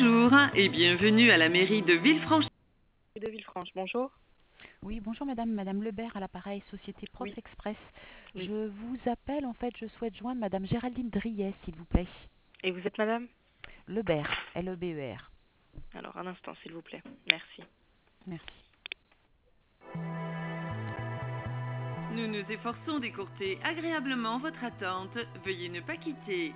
Bonjour et bienvenue à la mairie de Villefranche. Bonjour. Oui, bonjour madame, madame Lebert à l'appareil Société Prof Oui. Express. Oui. Je vous appelle, en fait, je souhaite joindre madame Géraldine Driet, s'il vous plaît. Et vous êtes madame? Lebert, L-E-B-E-R. Alors, un instant, s'il vous plaît. Merci. Merci. Nous nous efforçons d'écourter agréablement votre attente. Veuillez ne pas quitter.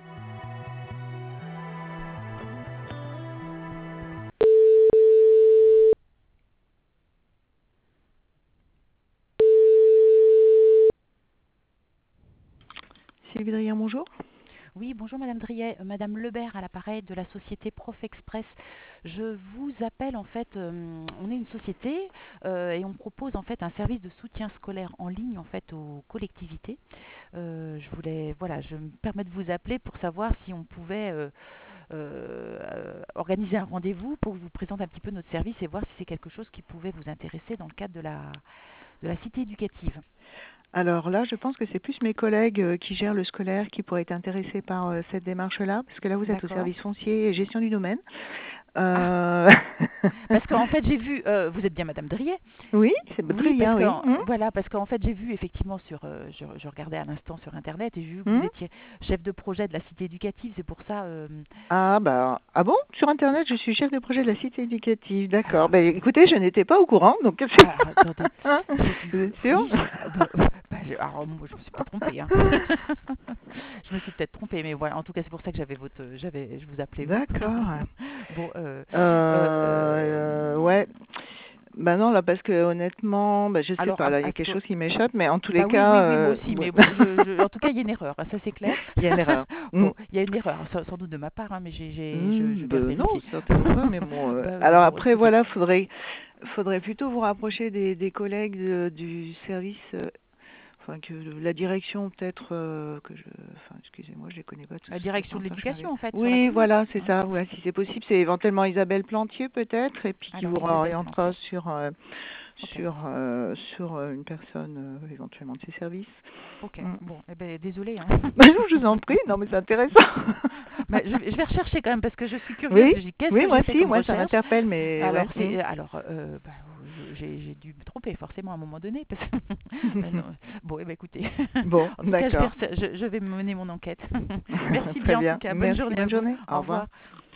Sylvie Drier, bonjour. Oui, bonjour madame Driet, madame Lebert à l'appareil de la Société Prof Express. Je vous appelle, en fait, on est une société et on propose en fait un service de soutien scolaire en ligne en fait aux collectivités. Je me permets de vous appeler pour savoir si on pouvait organiser un rendez-vous pour que je vous présente un petit peu notre service et voir si c'est quelque chose qui pouvait vous intéresser dans le cadre de la cité éducative. Alors là, je pense que c'est plus mes collègues qui gèrent le scolaire qui pourraient être intéressés par cette démarche-là, parce que là, vous êtes au D'accord. service foncier et gestion du domaine. Ah, Euh, parce qu'en fait j'ai vu, vous êtes bien madame Driet? oui, c'est Oui, très parce bien, que oui. voilà, parce qu'en fait j'ai vu effectivement je regardais à l'instant sur internet et j'ai vu que vous Hmm. étiez chef de projet de la cité éducative, c'est pour ça. Ah bon? Sur Internet, je suis chef de projet de la cité éducative. D'accord. Alors, Ben, écoutez, je n'étais pas au courant, donc alors, attendez, Hein, j'ai dû, vous êtes sûr? oui, alors moi je me suis peut-être trompée, hein. Je me suis peut-être trompée, mais voilà, en tout cas c'est pour ça que je vous appelais vous. D'accord. Bon, Ouais. Ben non, là, parce que honnêtement, ben, je sais alors pas, là, il y a quelque chose qui m'échappe, mais en tous les bah oui, cas, oui, oui, moi aussi, ouais. mais bon, en tout cas, il y a une erreur, hein, ça c'est clair. Il y a une erreur. Hmm. Bon, il y a une erreur, sans doute de ma part, hein, mais je vais Ben non, vérifier. certainement pas, mais bon. Alors Bon, après, écoutez, voilà, faudrait plutôt vous rapprocher des collègues du service, enfin que la direction peut-être enfin excusez-moi, je les connais pas tous. la direction de Attends, je l'éducation, m'arrive. en fait, sur la Oui, commune. voilà, c'est Hein. ça. Ouais, si c'est possible, c'est éventuellement Isabelle Plantier peut-être, et puis qui Alors, vous Isabelle orientera Plantier. sur Ok, une personne éventuellement de ses services. ok. Mm. Bon, eh ben, désolée. Hein. Ben non, je vous en prie. Non, mais c'est intéressant. Bah, je vais rechercher quand même parce que je suis curieuse. Oui, Qu'est-ce oui, que moi j'ai fait aussi, comme moi ça recherche? m'interpelle, mais ouais. Alors, j'ai dû me tromper forcément à un moment donné. Mais non. Bon, eh ben, écoutez. Bon, En tout cas, d'accord. je vais mener mon enquête. Merci Très bien en tout bien. cas. Bonne Merci, journée à bonne vous. journée. Au Au revoir. revoir.